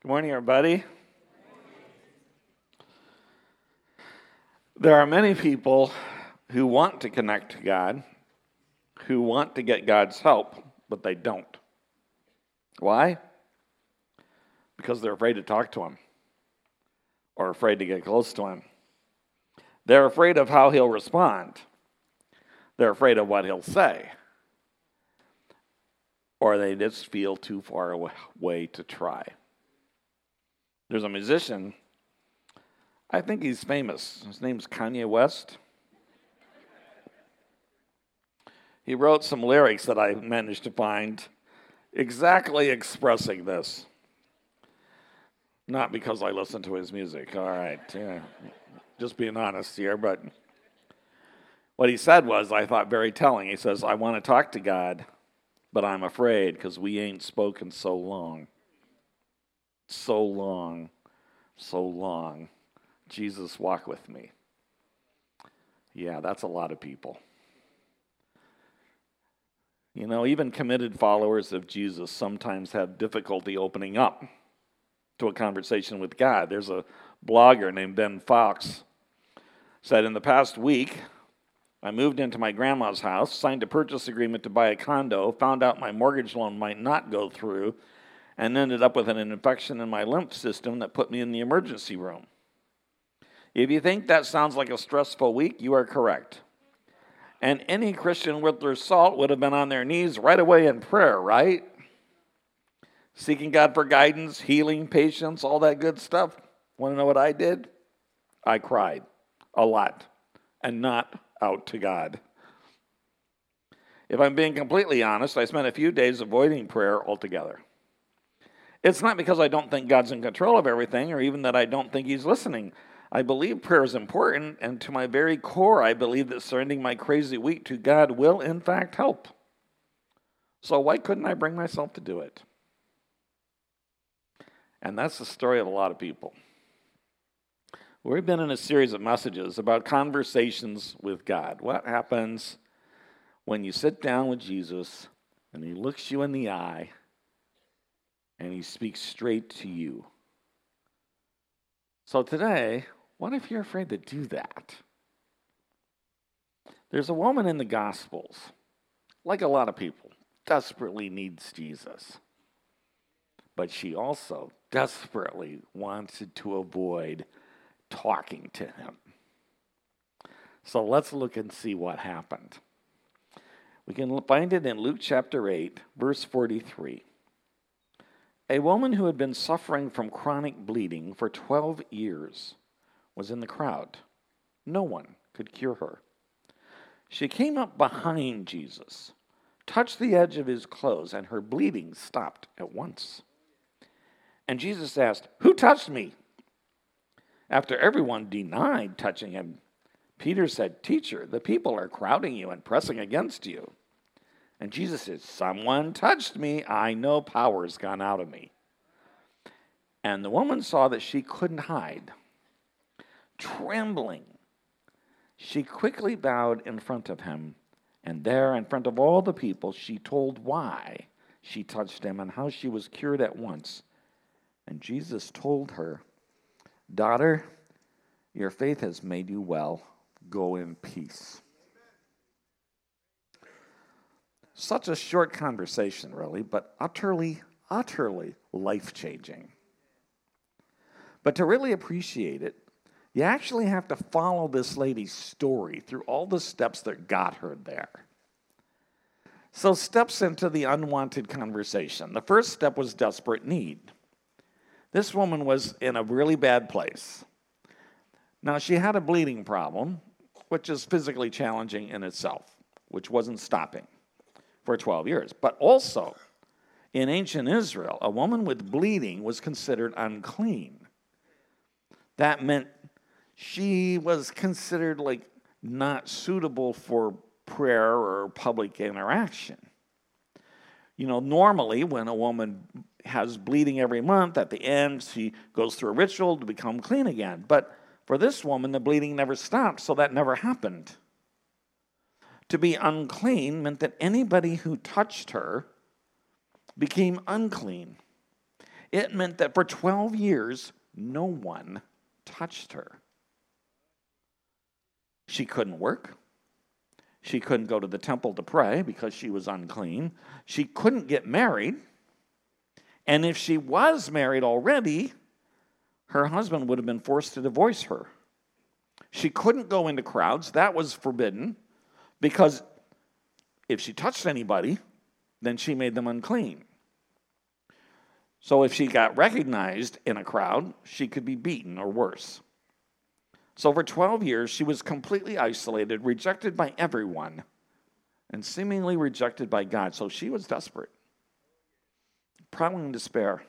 Good morning, everybody. There are many people who want to connect to God, who want to get God's help, but they don't. Why? Because they're afraid to talk to Him or afraid to get close to Him. They're afraid of how He'll respond. They're afraid of what He'll say. Or they just feel too far away to try. There's a musician, I think he's famous. His name's Kanye West. He wrote some lyrics that I managed to find exactly expressing this. Not because I listen to his music, all right. Yeah, just being honest here, but what he said was, I thought, very telling. He says, I want to talk to God, but I'm afraid because we ain't spoken so long. So long. Jesus, walk with me. Yeah, that's a lot of people. You know, even committed followers of Jesus sometimes have difficulty opening up to a conversation with God. There's a blogger named Ben Fox said, in the past week, I moved into my grandma's house, signed a purchase agreement to buy a condo, found out my mortgage loan might not go through, and ended up with an infection in my lymph system that put me in the emergency room. If you think that sounds like a stressful week, you are correct. And any Christian worth their salt would have been on their knees right away in prayer, right? Seeking God for guidance, healing, patience, all that good stuff. Want to know what I did? I cried a lot, and not out to God. If I'm being completely honest, I spent a few days avoiding prayer altogether. It's not because I don't think God's in control of everything or even that I don't think He's listening. I believe prayer is important, and to my very core, I believe that surrendering my crazy week to God will, in fact, help. So why couldn't I bring myself to do it? And that's the story of a lot of people. We've been in a series of messages about conversations with God. What happens when you sit down with Jesus and He looks you in the eye and He speaks straight to you? So today, what if you're afraid to do that? There's a woman in the Gospels, like a lot of people, desperately needs Jesus. But she also desperately wanted to avoid talking to Him. So let's look and see what happened. We can find it in Luke chapter 8, verse 43. A woman who had been suffering from chronic bleeding for 12 years was in the crowd. No one could cure her. She came up behind Jesus, touched the edge of His clothes, and her bleeding stopped at once. And Jesus asked, "Who touched me?" After everyone denied touching Him, Peter said, "Teacher, the people are crowding you and pressing against you." And Jesus said, "Someone touched me. I know power has gone out of me." And the woman saw that she couldn't hide. Trembling, she quickly bowed in front of Him, and there, in front of all the people, she told why she touched Him and how she was cured at once. And Jesus told her, "Daughter, your faith has made you well. Go in peace." Such a short conversation, really, but utterly life-changing. But to really appreciate it, you actually have to follow this lady's story through all the steps that got her there. So steps into the unwanted conversation. The first step was desperate need. This woman was in a really bad place. Now, she had a bleeding problem, which is physically challenging in itself, which wasn't stopping for 12 years. But also, in ancient Israel, a woman with bleeding was considered unclean. That meant she was considered like not suitable for prayer or public interaction. You know, normally when a woman has bleeding every month, at the end she goes through a ritual to become clean again. But for this woman, the bleeding never stopped, so that never happened. To be unclean meant that anybody who touched her became unclean. It meant that for 12 years, no one touched her. She couldn't work. She couldn't go to the temple to pray because she was unclean. She couldn't get married. And if she was married already, her husband would have been forced to divorce her. She couldn't go into crowds. That was forbidden because if she touched anybody, then she made them unclean. So if she got recognized in a crowd, she could be beaten or worse. So for 12 years, she was completely isolated, rejected by everyone, and seemingly rejected by God. So she was desperate, probably in despair,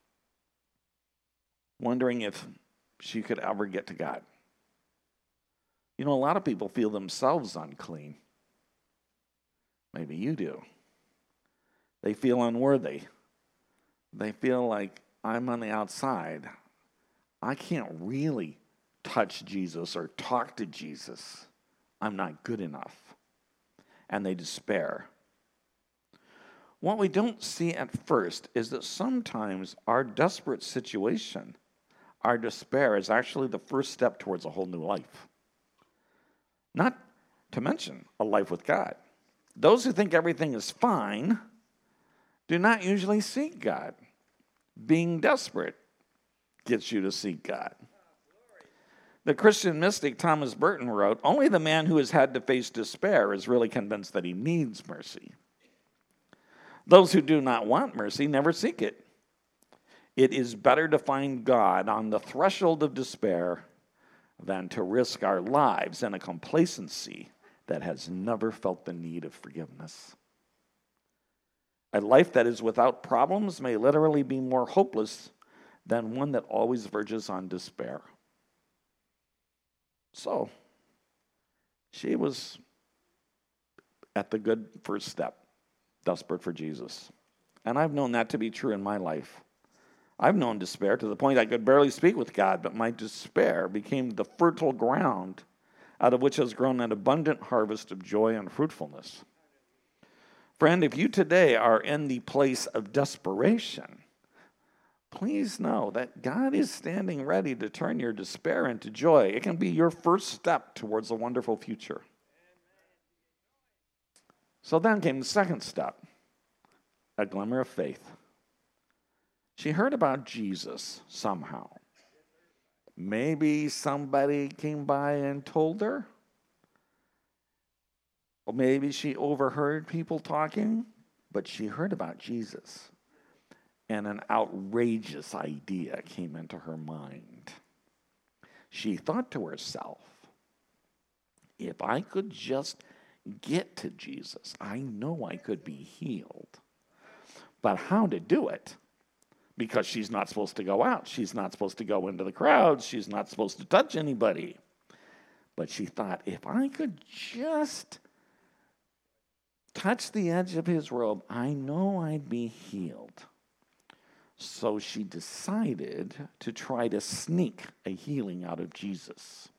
wondering if she could ever get to God. You know, a lot of people feel themselves unclean. Maybe you do. They feel unworthy. They feel like, I'm on the outside. I can't really touch Jesus or talk to Jesus. I'm not good enough. And they despair. What we don't see at first is that sometimes our desperate situation, our despair, is actually the first step towards a whole new life. Not to mention a life with God. Those who think everything is fine do not usually seek God. Being desperate gets you to seek God. The Christian mystic Thomas Burton wrote, only the man who has had to face despair is really convinced that he needs mercy. Those who do not want mercy never seek it. It is better to find God on the threshold of despair than to risk our lives in a complacency that has never felt the need of forgiveness. A life that is without problems may literally be more hopeless than one that always verges on despair. So, she was at the good first step, desperate for Jesus. And I've known that to be true in my life. I've known despair to the point I could barely speak with God, but my despair became the fertile ground out of which has grown an abundant harvest of joy and fruitfulness. Friend, if you today are in the place of desperation, please know that God is standing ready to turn your despair into joy. It can be your first step towards a wonderful future. So then came the second step, a glimmer of faith. She heard about Jesus somehow. Maybe somebody came by and told her. Or maybe she overheard people talking, but she heard about Jesus. And an outrageous idea came into her mind. She thought to herself, if I could just get to Jesus, I know I could be healed. But how to do it? Because she's not supposed to go out. She's not supposed to go into the crowds. She's not supposed to touch anybody. But she thought, if I could just touch the edge of his robe, I know I'd be healed. So she decided to try to sneak a healing out of Jesus.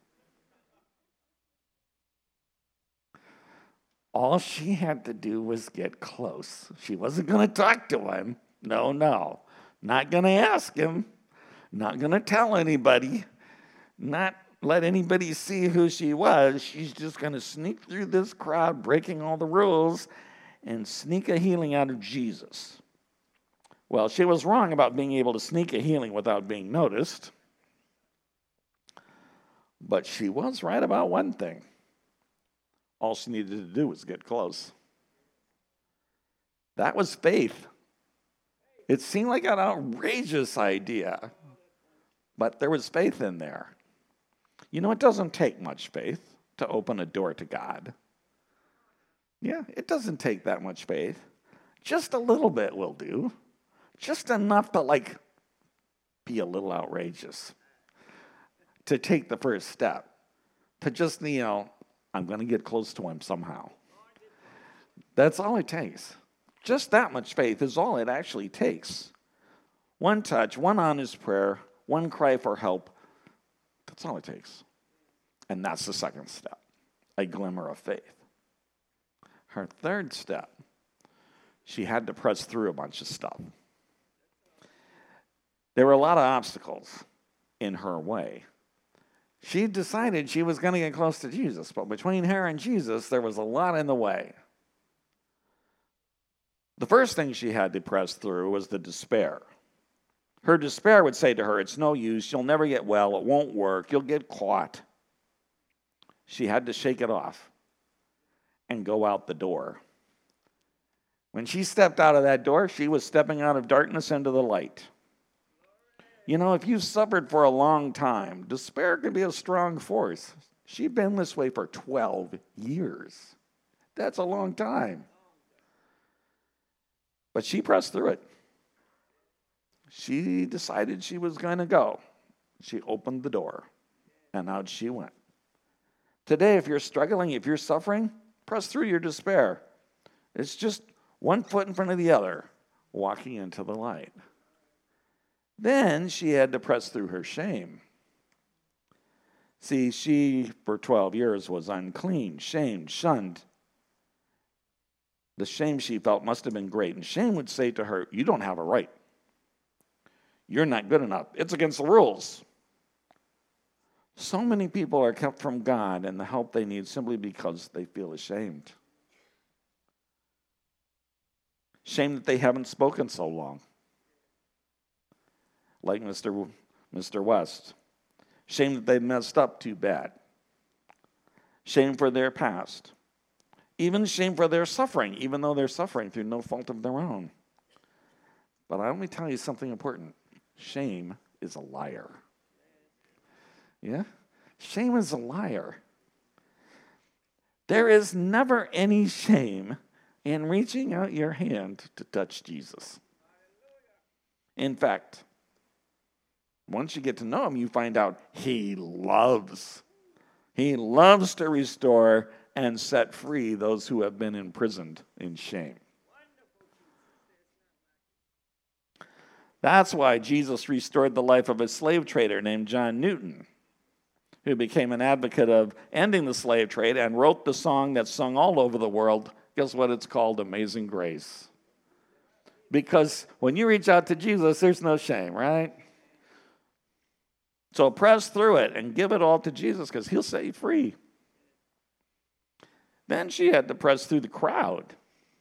All she had to do was get close. She wasn't going to talk to him. No. Not going to ask him. Not going to tell anybody. Not let anybody see who she was. She's just going to sneak through this crowd, breaking all the rules, and sneak a healing out of Jesus. Well, she was wrong about being able to sneak a healing without being noticed. But she was right about one thing. All she needed to do was get close. That was faith. It seemed like an outrageous idea, but there was faith in there. You know, it doesn't take much faith to open a door to God. Yeah, it doesn't take that much faith. Just a little bit will do. Just enough to, be a little outrageous. To take the first step. To just, I'm going to get close to him somehow. That's all it takes. Just that much faith is all it actually takes. One touch, one honest prayer, one cry for help. That's all it takes. And that's the second step, a glimmer of faith. Her third step, she had to press through a bunch of stuff. There were a lot of obstacles in her way. She decided she was going to get close to Jesus, but between her and Jesus, there was a lot in the way. The first thing she had to press through was the despair. Her despair would say to her, it's no use, you'll never get well, it won't work, you'll get caught. She had to shake it off and go out the door. When she stepped out of that door, she was stepping out of darkness into the light. You know, if you've suffered for a long time, despair can be a strong force. She'd been this way for 12 years. That's a long time. But she pressed through it. She decided she was going to go. She opened the door, and out she went. Today, if you're struggling, if you're suffering, press through your despair. It's just one foot in front of the other, walking into the light. Then she had to press through her shame. See, she, for 12 years, was unclean, shamed, shunned. The shame she felt must have been great. And shame would say to her, you don't have a right. You're not good enough. It's against the rules. So many people are kept from God and the help they need simply because they feel ashamed. Shame that they haven't spoken so long. Like Mr. West. Shame that they messed up too bad. Shame for their past. Even shame for their suffering, even though they're suffering through no fault of their own. But let me tell you something important. Shame is a liar. Yeah? Shame is a liar. There is never any shame in reaching out your hand to touch Jesus. In fact, once you get to know him, you find out he loves to restore and set free those who have been imprisoned in shame. That's why Jesus restored the life of a slave trader named John Newton, who became an advocate of ending the slave trade and wrote the song that's sung all over the world. Guess what it's called? Amazing Grace. Because when you reach out to Jesus, there's no shame, right? So press through it and give it all to Jesus because he'll set you free. Then she had to press through the crowd.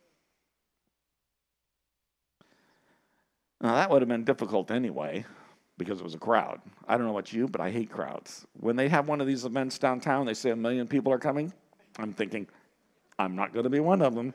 Now, that would have been difficult anyway because it was a crowd. I don't know about you, but I hate crowds. When they have one of these events downtown, they say 1 million people are coming. I'm thinking, I'm not going to be one of them.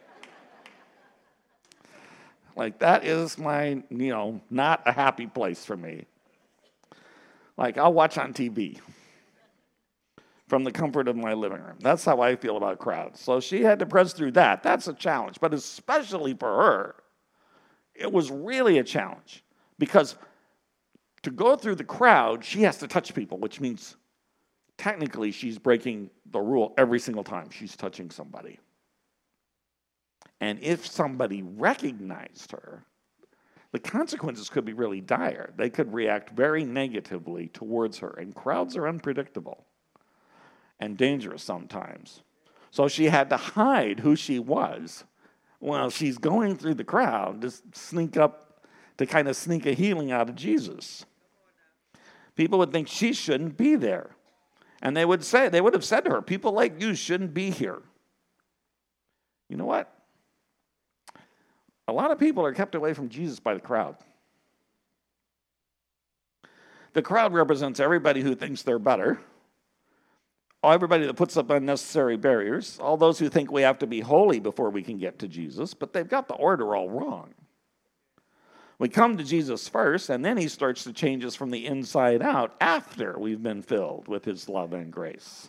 Like, that is my, not a happy place for me. Like, I'll watch on TV from the comfort of my living room. That's how I feel about crowds. So she had to press through that. That's a challenge. But especially for her, it was really a challenge. Because to go through the crowd, she has to touch people, which means technically she's breaking the rule every single time she's touching somebody. And if somebody recognized her, the consequences could be really dire. They could react very negatively towards her. And crowds are unpredictable and dangerous sometimes. So she had to hide who she was while she's going through the crowd to sneak up, to kind of sneak a healing out of Jesus. People would think she shouldn't be there. And they would have said to her, people like you shouldn't be here. You know what? A lot of people are kept away from Jesus by the crowd. The crowd represents everybody who thinks they're better, everybody that puts up unnecessary barriers, all those who think we have to be holy before we can get to Jesus, but they've got the order all wrong. We come to Jesus first, and then he starts to change us from the inside out after we've been filled with his love and grace.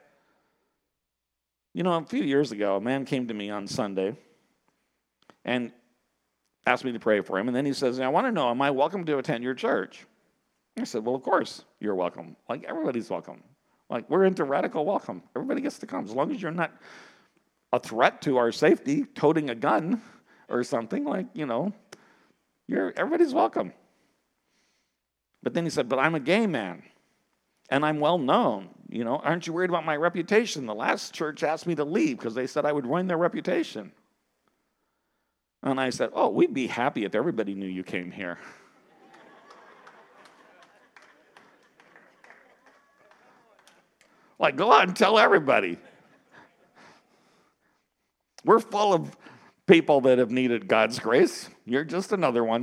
A few years ago, a man came to me on Sunday and asked me to pray for him, and then he says, I want to know, am I welcome to attend your church? I said, well, of course you're welcome. Like, everybody's welcome. Like, we're into radical welcome. Everybody gets to come, as long as you're not a threat to our safety, toting a gun or something, everybody's welcome. But then he said, but I'm a gay man, and I'm well known. Aren't you worried about my reputation? The last church asked me to leave because they said I would ruin their reputation. And I said, we'd be happy if everybody knew you came here. Like, go out and tell everybody. We're full of people that have needed God's grace. You're just another one.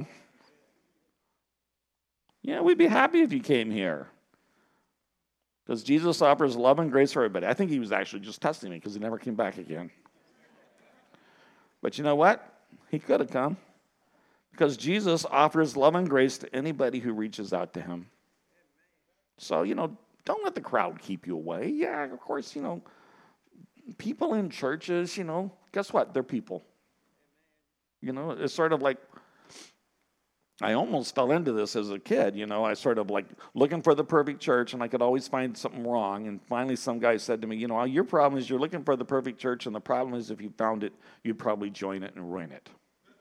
Yeah, we'd be happy if you came here. Because Jesus offers love and grace for everybody. I think he was actually just testing me because he never came back again. But you know what? He could have come. Because Jesus offers love and grace to anybody who reaches out to him. So, don't let the crowd keep you away. Yeah, of course, people in churches, guess what? They're people. It's sort of like, I almost fell into this as a kid, I sort of like looking for the perfect church, and I could always find something wrong. And finally some guy said to me, your problem is you're looking for the perfect church, and the problem is if you found it, you'd probably join it and ruin it.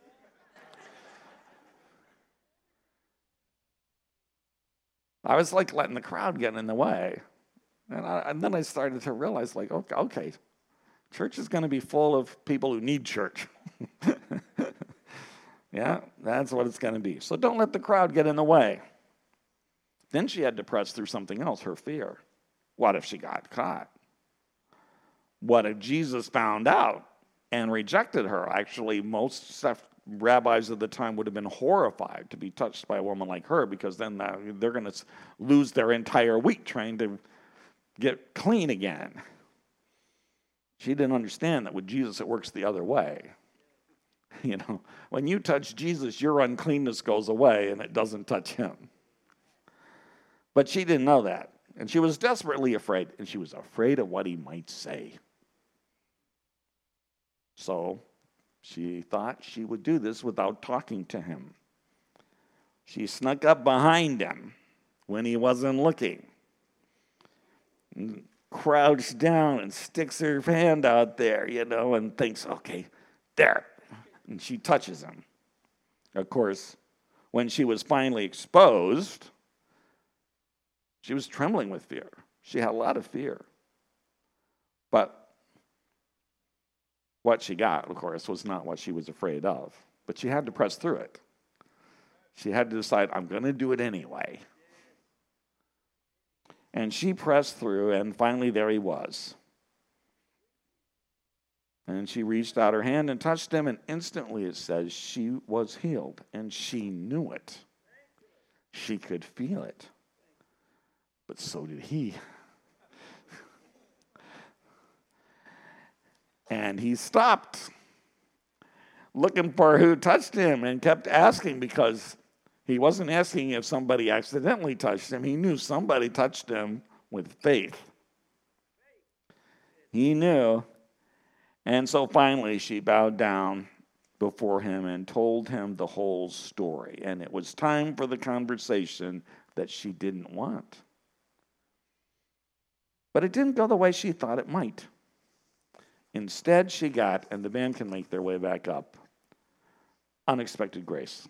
I was like letting the crowd get in the way. And then I started to realize, like, okay, church is going to be full of people who need church. Yeah, that's what it's going to be. So don't let the crowd get in the way. Then she had to press through something else, her fear. What if she got caught? What if Jesus found out and rejected her? Actually, most rabbis of the time would have been horrified to be touched by a woman like her, because then they're going to lose their entire week trying to get clean again. She didn't understand that with Jesus it works the other way. When you touch Jesus, your uncleanness goes away and it doesn't touch him. But she didn't know that. And she was desperately afraid. And she was afraid of what he might say. So she thought she would do this without talking to him. She snuck up behind him when he wasn't looking, and crouched down and sticks her hand out there, and thinks, okay, there. And she touches him. Of course, when she was finally exposed, she was trembling with fear. She had a lot of fear. But what she got, of course, was not what she was afraid of. But she had to press through it. She had to decide, I'm going to do it anyway. And she pressed through, and finally there he was. And she reached out her hand and touched him, and instantly it says she was healed. And she knew it. She could feel it. But so did he. And he stopped looking for who touched him and kept asking, because he wasn't asking if somebody accidentally touched him. He knew somebody touched him with faith. He knew. And so finally she bowed down before him and told him the whole story. And it was time for the conversation that she didn't want. But it didn't go the way she thought it might. Instead, she got, and the band can make their way back up, unexpected grace.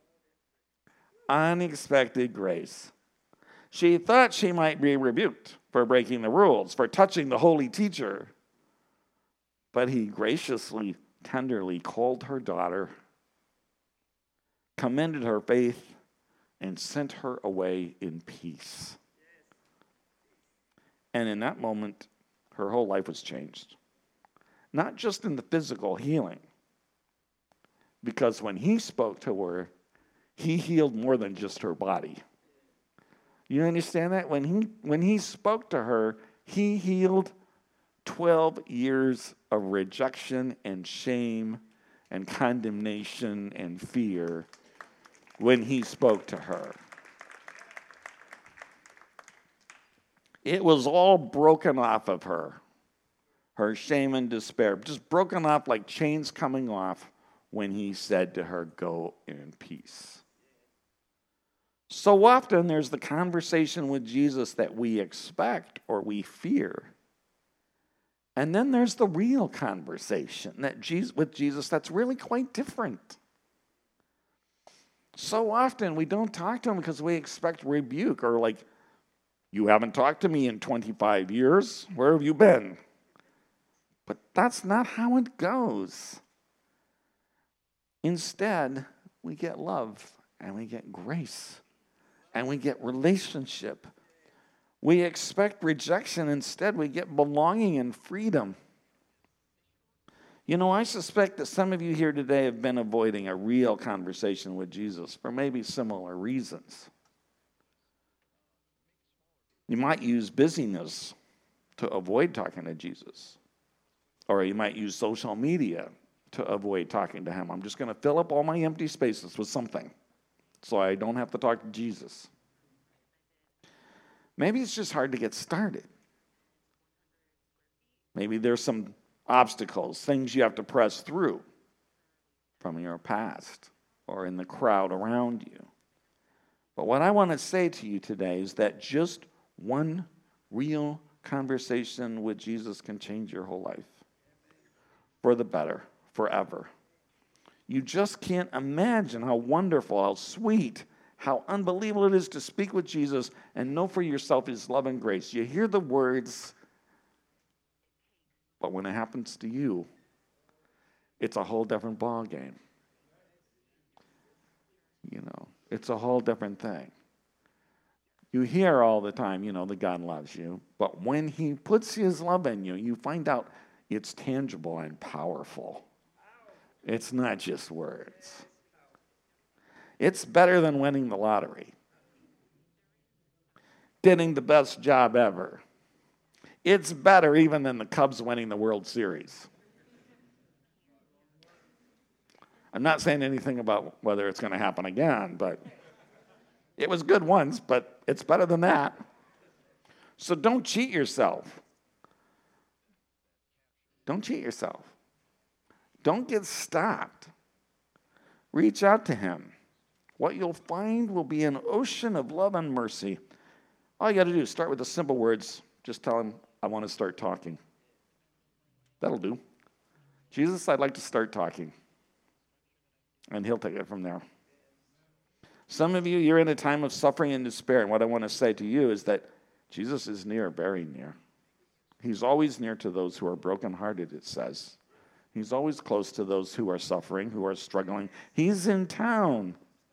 Unexpected grace. She thought she might be rebuked for breaking the rules, for touching the holy teacher. But he graciously, tenderly called her daughter, commended her faith, and sent her away in peace. And in that moment, her whole life was changed. Not just in the physical healing, because when he spoke to her, he healed more than just her body. You understand that? When he spoke to her, he healed 12 years of rejection and shame and condemnation and fear when he spoke to her. It was all broken off of her shame and despair, just broken off like chains coming off when he said to her, go in peace. So often there's the conversation with Jesus that we expect or we fear. And then there's the real conversation with Jesus that's really quite different. So often we don't talk to him because we expect rebuke, or like, you haven't talked to me in 25 years. Where have you been? But that's not how it goes. Instead, we get love and we get grace and we get relationship We expect rejection. Instead, we get belonging and freedom. You know, I suspect that some of you here today have been avoiding a real conversation with Jesus for maybe similar reasons. You might use busyness to avoid talking to Jesus. Or you might use social media to avoid talking to him. I'm just going to fill up all my empty spaces with something so I don't have to talk to Jesus. Maybe it's just hard to get started. Maybe there's some obstacles, things you have to press through from your past or in the crowd around you. But what I want to say to you today is that just one real conversation with Jesus can change your whole life for the better, forever. You just can't imagine how wonderful, how sweet, how unbelievable it is to speak with Jesus and know for yourself his love and grace. You hear the words, but when it happens to you, it's a whole different ballgame. You know, it's a whole different thing. You hear all the time, you know, that God loves you, but when he puts his love in you, you find out it's tangible and powerful. It's not just words. It's better than winning the lottery, getting the best job ever. It's better even than the Cubs winning the World Series. I'm not saying anything about whether it's going to happen again, but it was good once, but it's better than that. So don't cheat yourself. Don't cheat yourself. Don't get stopped. Reach out to him. What you'll find will be an ocean of love and mercy. All you got to do is start with the simple words. Just tell him, I want to start talking. That'll do. Jesus, I'd like to start talking. And he'll take it from there. Some of you, you're in a time of suffering and despair. And what I want to say to you is that Jesus is near, very near. He's always near to those who are brokenhearted, it says. He's always close to those who are suffering, who are struggling. He's in town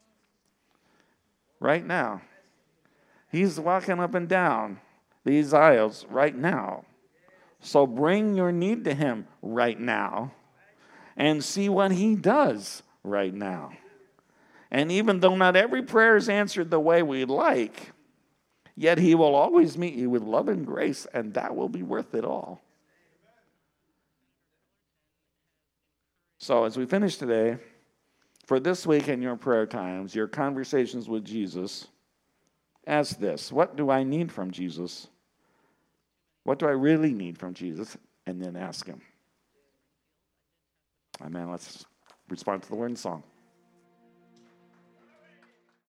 right now. He's walking up and down these aisles right now. So bring your need to him right now and see what he does right now. And even though not every prayer is answered the way we'd like, yet he will always meet you with love and grace, and that will be worth it all. So as we finish today, for this week in your prayer times, your conversations with Jesus, ask this: what do I need from Jesus? What do I really need from Jesus? And then ask him. Amen. Let's respond to the word in song.